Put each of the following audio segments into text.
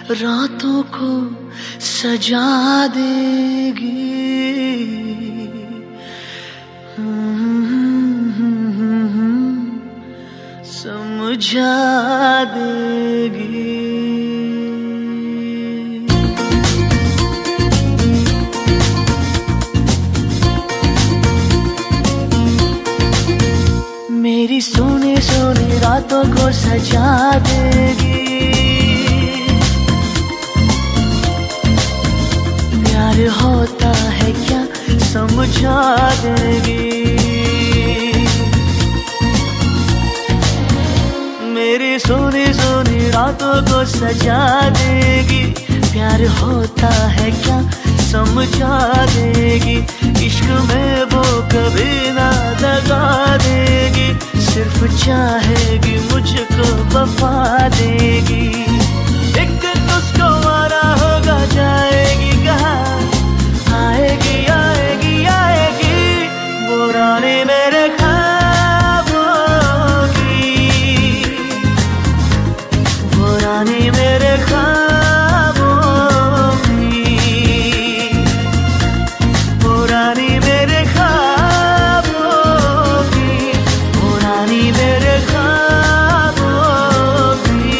रातों को सजा देगी। समझा देगी। मेरी सोनी सोनी रातों को सजा देगी। प्यार होता है क्या समझा देगी। मेरी सोनी सोनी रातों को सजा देगी। प्यार होता है क्या समझा देगी। इश्क में वो कभी ना दगा देगी। सिर्फ चाहेगी मुझको वफा देगी। एक दिन उसको मारा होगा जाएगी कहाँ। आएगी आएगी आएगी वो रानी मेरे ख्वाबों की। वो रानी मेरे ख्वाबों की। वो रानी मेरे ख्वाबों की। वो रानी मेरे ख्वाबों की।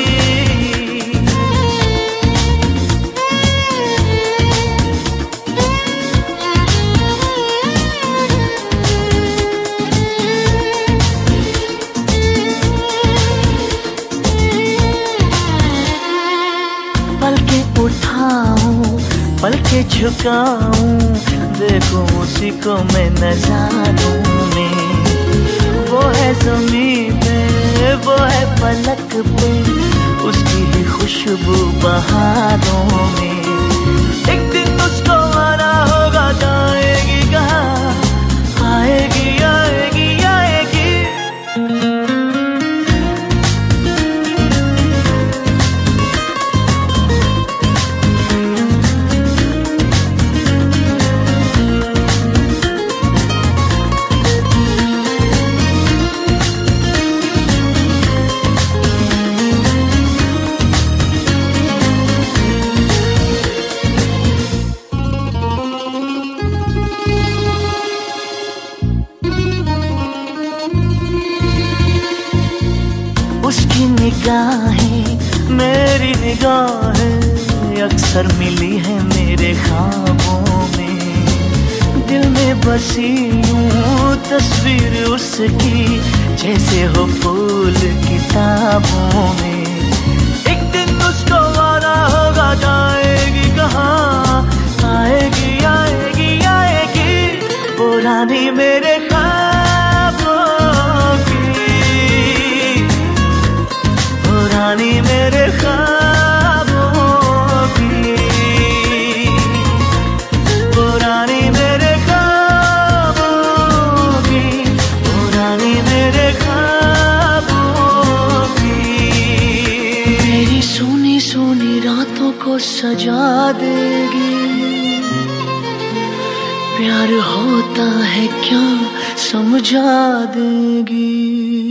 पलके उठाऊं पलके झुकाऊं देखो उसी को मैं नजारों में। वो है ज़मीन पे वो है पलक पे उसकी ही खुशबू बहारों में। एक दिन उसको आना होगा जाएगी कहाँ। आएगी आएगी आएगी। उसकी निगाहें मेरी निगाहें अक्सर मिली है मेरे ख्वाबों में। दिल में बसी यूं तस्वीर उसकी जैसे हो फूल किताबों में। एक दिन उसको आना होगा जाएगी कहाँ। आएगी आएगी आएगी वो रानी मेरे ख्वाबों की। रानी मेरे ख्वाबों की। वो रानी मेरे ख्वाबों की। वो रानी मेरे ख्वाबों की। मेरी सोनी सोनी रातों को सजा देगी। प्यार होता है क्या समझा देगी।